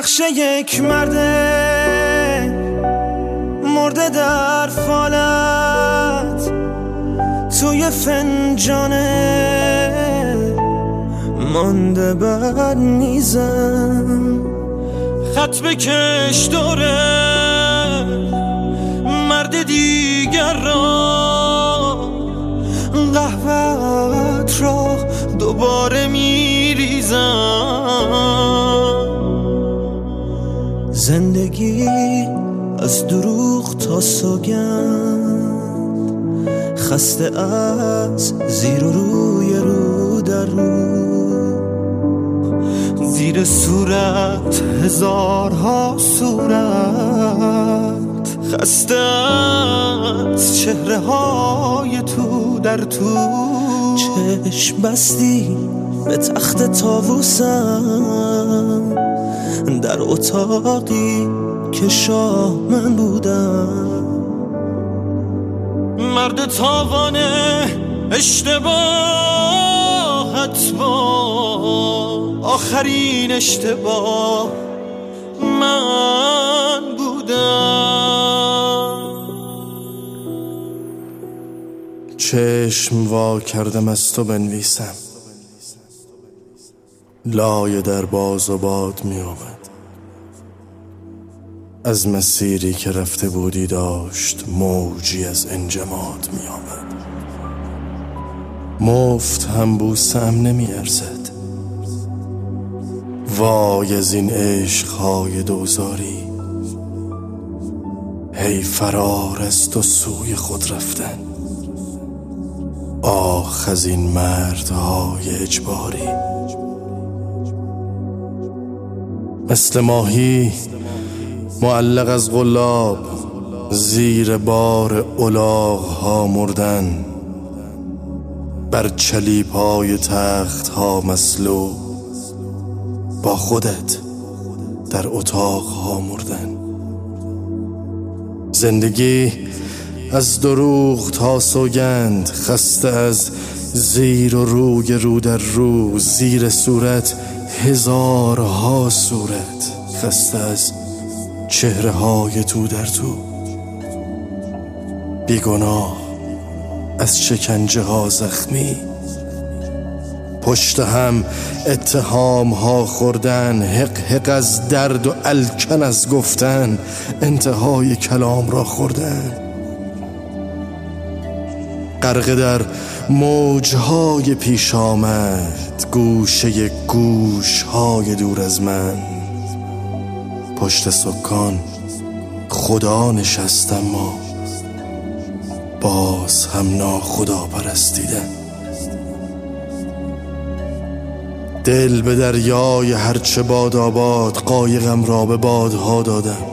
نقش یک مرده مرده در فالت توی فنجانه مانده بر میزم. خط بکش دوره مرد دیگر را، قهوه‌ات را دوباره میریزم. زندگی از دروغ تا سوگند، خسته از زیر و روی رو در رو، زیر صورت هزارها صورت، خسته از چهره های تو در تو. چشم بستی به تخت طاووسم در اتاقی که شاه من بودم. مرد تاوانه اشتباهت با آخرین اشتباه من بودم. چشم وا کردم از تو بنویسم، لایه در باز و باد می آمد. از مسیری که رفته بودی داشت موجی از انجماد می آمد. مفت هم بوسم نمی ارزد. وای از این عشقهای دوزاری، هی فرار از تو سوی خود رفتن. آخ از این مردهای اجباری، مثل ماهی معلق از غلاب زیر بار الاغ‌ها مردن، بر چلیپای تخت‌ها مصلوب با خودت در اتاق‌ها مردن. زندگی از دروغ تا سوگند، خسته از زیر و روی رو در رو، زیر صورت هزارها صورت، خسته از چهره های تو در تو. بیگناه از شکنجه ها زخمی، پشت هم اتهام ها خوردن، حق حق از درد و الکن از گفتن، انتهای کلام را خوردن. غرق در موجهای پیش آمد، گوشه گوشهای دور از من. پشت سکان خدا نشست اما باز هم ناخدا پرستیدن. دل به دریای هرچه باد آباد، قایقم را به بادها دادم.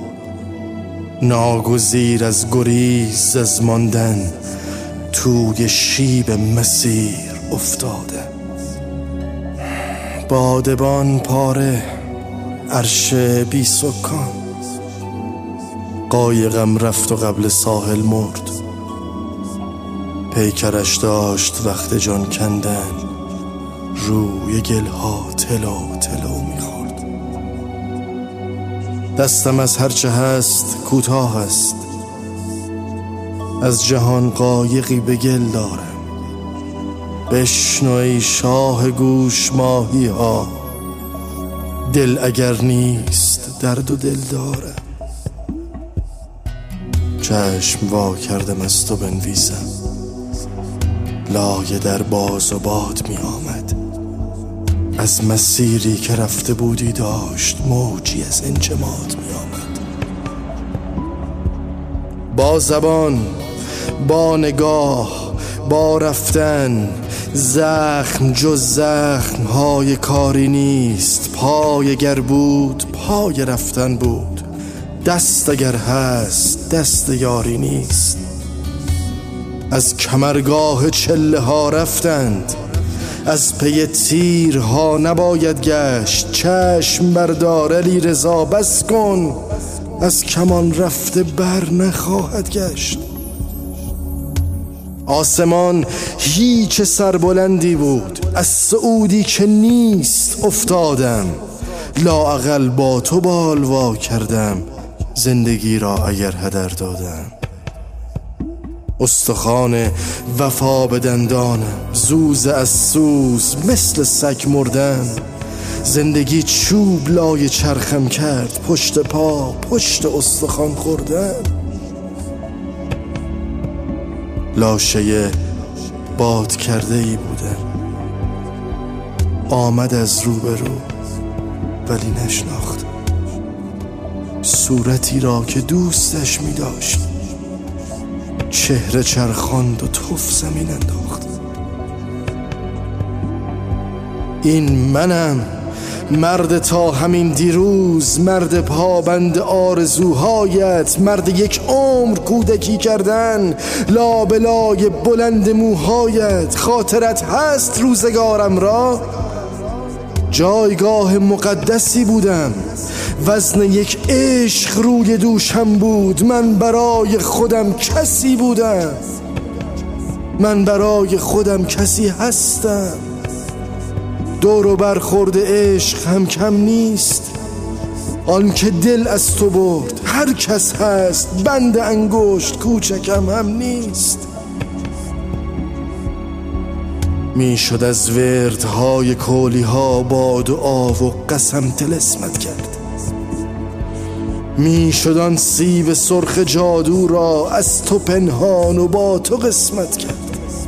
ناگزیر از گریز از ماندن، توی شیب مسیر افتاده. بادبان پاره، عرش بی سکان، قایقم رفت و قبل ساحل مرد. پیکرش داشت وقت جان کندن، روی گلها تلو تلو میخورد. دستم از هرچه هست کوتاه است، از جهان قایقی به گل دارم. بشنو ای شاه گوش ماهی ها، دل اگر نیست درد و دل دارم. چشم وا کردم از تو بنویسم، لایه در باز و باد می آمد. از مسیری که رفته بودی داشت موجی از انجماد می آمد. با زبان، با نگاه، با رفتن، زخم جز زخم های کاری نیست. پای اگر بود پای رفتن بود، دست اگر هست دست یاری نیست. از کمرگاه چله ها رفتند، از پی تیرها نباید گشت. چشم بردار علی رضا بس کن، از کمان رفته بر نخواهد گشت. آسمان هیچ سربلندی بود، از صعودی که نیست افتادم. لااقل با تو بالوا کردم زندگی را اگر هدر دادم. استخوان وفا به دندانم، زوز از سوز مثل سگ مردن. زندگی چوب لای چرخم کرد، پشت پا پشت استخوان خوردن. لاشه باد کرده ای بودم، آمد از روبرو ولی نشناخت صورتی را که دوستش می داشت. چهره چرخاند و تف زمین انداخت. این منم، مرد تا همین دیروز، مرد پابند آرزوهایت، مرد یک عمر کودکی کردن، لابلای بلند موهایت. خاطرت هست روزگارم را؟ جایگاه مقدسی بودم، وزن یک عشق روی دوشم بود. من برای خودم کسی بودم، من برای خودم کسی هستم. دور و برخورد عشق هم کم نیست. آن که دل از تو برد هر کس هست، بند انگشت کوچکم هم نیست. می شد از وردهای کولی ها با دعا و قسم طلسمت کرد. می شد آن سیب سرخ جادو را از تو پنهان و با تو قسمت کرد.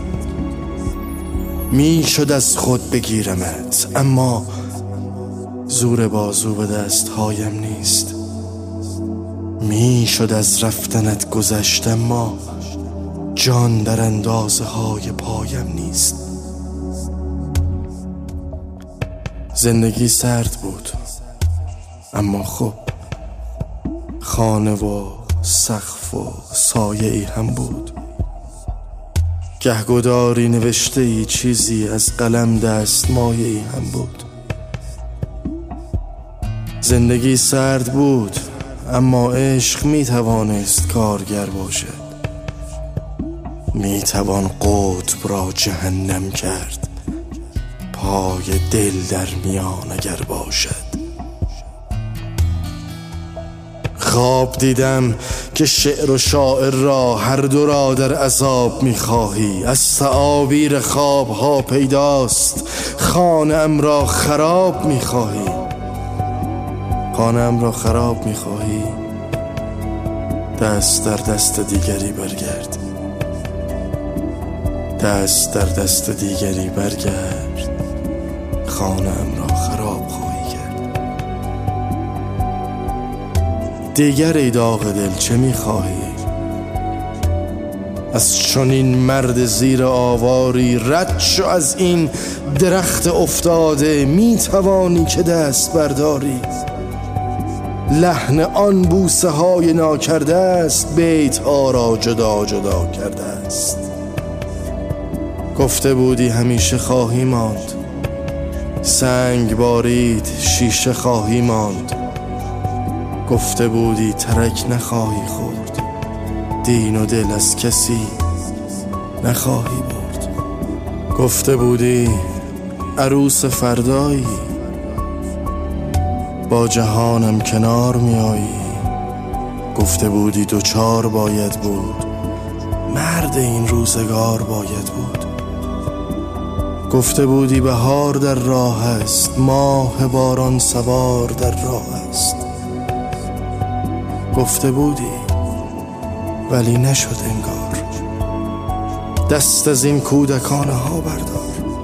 می شد از خود بگیرمت، اما زور بازو به دستهایم نیست. می شد از رفتنت گذشت، اما جان در اندازه های پایم نیست. زندگی سرد بود، اما خب خانه و سقف و سایه ای هم بود. گهگداری نوشته ای چیزی از قلم دست مایه ای هم بود. زندگی سرد بود، اما عشق می توانست کارگر باشد. می توان قطب را جهنم کرد، پای دل در میان اگر باشد. خواب دیدم که شعر و شاعر را هر دو را در عذاب می‌خواهی. از تعابیر خواب‌ها پیداست خانه‌ام را خراب می‌خواهی. خانه‌ام را خراب می‌خواهی، دست در دست دیگری برگرد. دست در دست دیگری برگرد، خانه‌ام را خراب خواهی کرد. دیگر ای داغ دل چه می‌خواهی؟ از چنین مرد زیر آواری رد شو از این درخت افتاده. می‌توانی که دست برداری، لحن آن بوسه های ناکرده است، بیت ها را جدا جدا کرده است. گفته بودی همیشه خواهی ماند، سنگ بارید شیشه خواهی ماند. گفته بودی ترک نخواهی خورد، دین و دل از کسی نخواهی برد. گفته بودی عروس فردایی، با جهانم کنار میایی. گفته بودی دوچار باید بود، مرد این روزگار باید بود. گفته بودی بهار در راه است، ماه باران سوار در راه است. گفته بودی ولی نشد انگار. دست از این کودکانه ها بردار.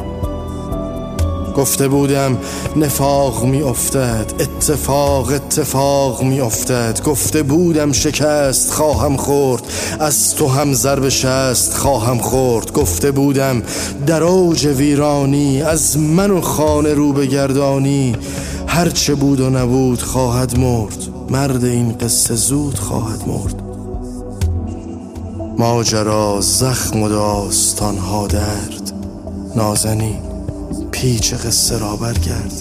گفته بودم نفاق می افتد، اتفاق می افتد. گفته بودم شکست خواهم خورد، از تو هم ضرب شست خواهم خورد. گفته بودم در اوج ویرانی از من و خانه رو بگردانی. هرچه بود و نبود خواهد مرد، مرد این قصه زود خواهد مرد. ماجرا زخم و داستانها درد، نازنین پیچ قصه را برگرد.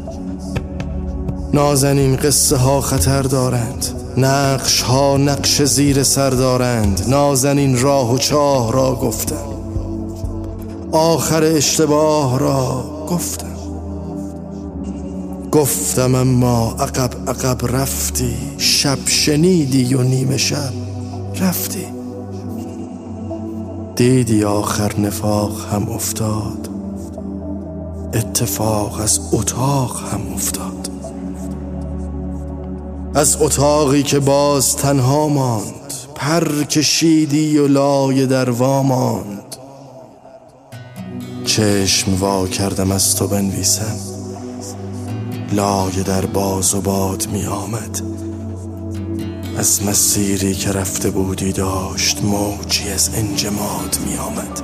نازنین قصه ها خطر دارند، نقش ها نقش زیر سر دارند. نازنین راه و چاه را گفتم، آخر اشتباه را گفتم. گفتم اما عقب عقب رفتی، شب شنیدی و نیمه شب رفتی. دیدی آخر نفاق هم افتاد، اتفاق از اتاق هم افتاد. از اتاقی که باز تنها ماند، پر کشیدی و لایه در وا ماند. چشم وا کردم از تو بنویسم، لایه در باز و باد می آمد. از مسیری که رفته بودی داشت موجی از انجماد می آمد.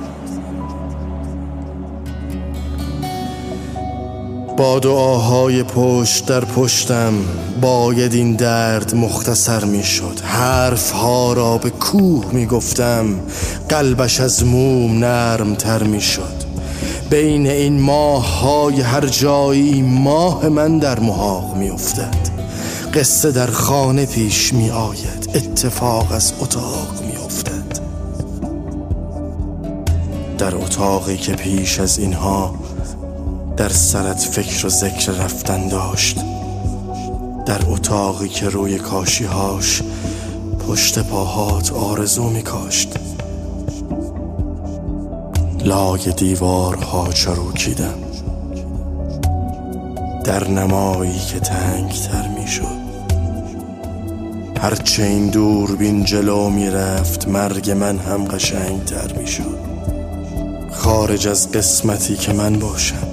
با دعاهای پشت در پشتم باید این درد مختصر می شد. حرف ها را به کوه می گفتم، قلبش از موم نرم تر می شد. بین این ماه های هر جایی ماه من در محاق می افتد. قصه در خانه پیش می آید، اتفاق از اتاق می افتد. در اتاقی که پیش از اینها در سرت فکر و ذکر رفتن داشت، در اتاقی که روی کاشیهاش پشت پاهات آرزو می کاشت. لای دیوارها چروکیدم، در نمایی که تنگ تر می شد. هرچه این دوربین جلو می رفت مرگ من هم قشنگ تر می شد. خارج از قسمتی که من باشم،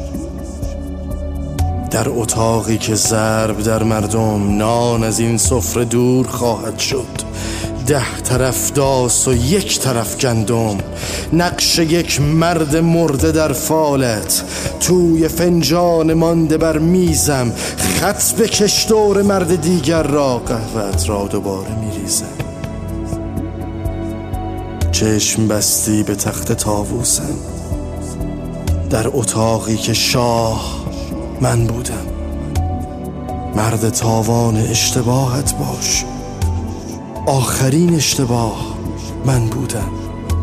در اتاقی که ضرب در مردم، نان از این سفره دور خواهد شد. 10 طرف داس و 1 طرف گندم، نقش یک مرد مرده در فالت. توی فنجان مانده بر میزم، خط بکش دور مرد دیگر را، قهوه‌ات را دوباره میریزم. چشم بستی به تخت طاووسم، در اتاقی که شاه من بودم. مرد تاوان اشتباهت باش، آخرین اشتباه من بودم.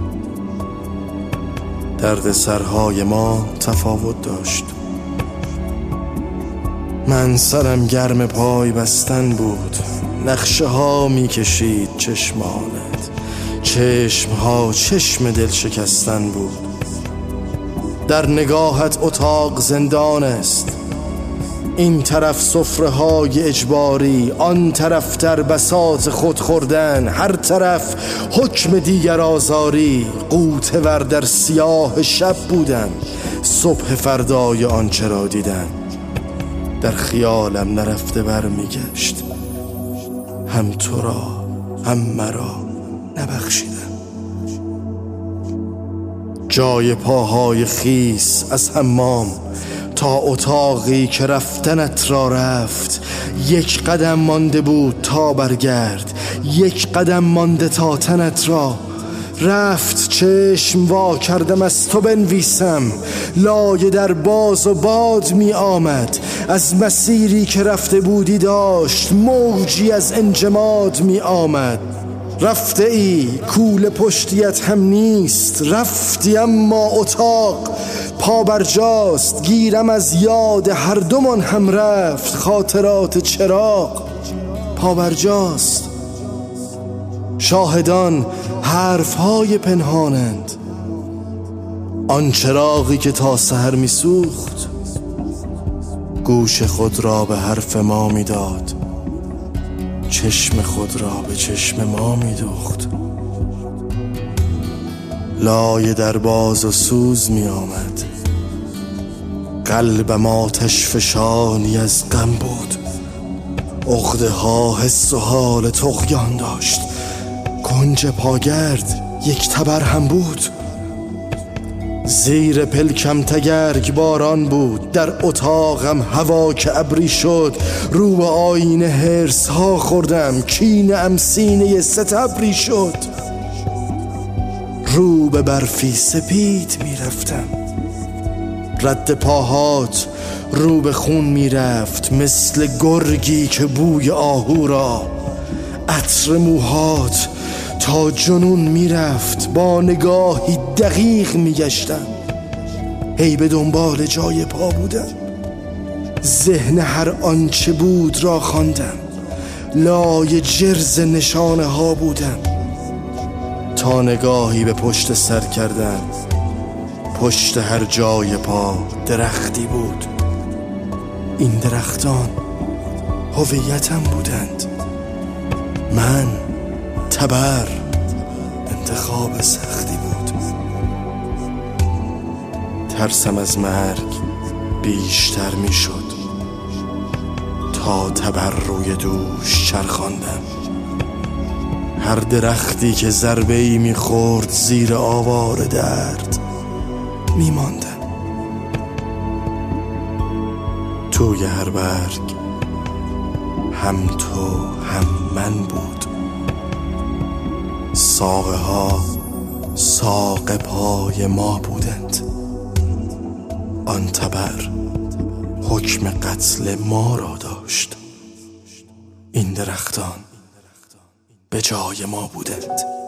درد سرهای ما تفاوت داشت. من سرم گرم پای بستن بود، نقشه ها می کشید چشمانت، چشم ها چشم دل شکستن بود. در نگاهت اتاق زندان است، این طرف سفره های اجباری، آن طرف در بساط خود خوردن، هر طرف حکم دیگر آزاری. غوطه ور در سیاه شب بودم، صبح فردای آنچه را دیدم. در خیالم نرفته بر میگشت، هم تو را هم مرا نبخشیدم. جای پاهای خیس از حمام تا اتاقی که رفتنت را رفت، 1 قدم مانده بود تا برگرد، 1 قدم مانده تا تنت را رفت. چشم وا کردم از تو بنویسم، لایه در باز و باد می آمد. از مسیری که رفته بودی داشت موجی از انجماد می آمد. رفته ای کوله پشتیت هم نیست، رفتی اما اتاق پا برجاست. گیرم از یاد هر دومان هم رفت، خاطرات چراغ پا برجاست. شاهدان حرفهای پنهانند، آن چراغی که تا سحر می سوخت گوش خود را به حرف ما می داد، چشم خود را به چشم ما می دوخت. لایه در باز و سوز می آمد، قلبم آتش فشانی از غم بود. عقده ها حس و حال طغیان داشت، کنج پاگرد 1 تبر هم بود. زیر پلکم تگرگ باران بود، در اتاقم هوا که ابری شد. رو به آینه هرس ها خوردم، کینه ام سینه ستبری شد. رو به برفی سپید می رفتم، رد پاهات رو به خون می رفت. مثل گرگی که بوی آهو را، عطر موهات تا جنون می رفت. با نگاهی دقیق می گشتم، هی به دنبال جای پا بودم. ذهن هر آنچه بود را خواندم، لای جرز نشانه ها بودم، تا نگاهی به پشت سر کردم. پشت هر جای پا درختی بود. این درختان هویتم بودند. من تبر انتخاب سختی بود. ترسم از مرگ بیشتر می شد تا تبر روی دوش چرخاندم. هر درختی که ضربه‌ای می خورد زیر آوار درد می ماندم. توی هر برگ هم تو هم من بود. ساقه ها ساق پای ما بودند. آن تبر حکم قتل ما را داشت. این درختان به جای ما بودند.